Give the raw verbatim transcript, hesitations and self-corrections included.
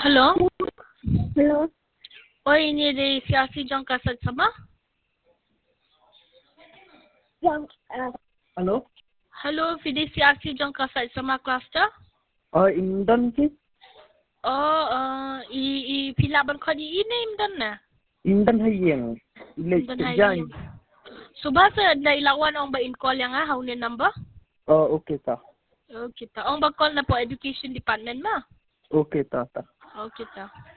Hello? Hello? Oi, ini dari siyasi jang kasat sama? Yang, uh, Halo? Hello, fidi siyasi jang kasat sama kelas ta? Uh, Imdan ki? Oh, uh, i i pilaban ko di ini imdan na. Imdan hayeng. Imdan Ilek hayang. Subasa na ilawan ang ba in call yang ha, how ni number? Oh, okay ta. Oh, kita. Ang ba call na po education department ma? Okay ta ta. Oh, kita.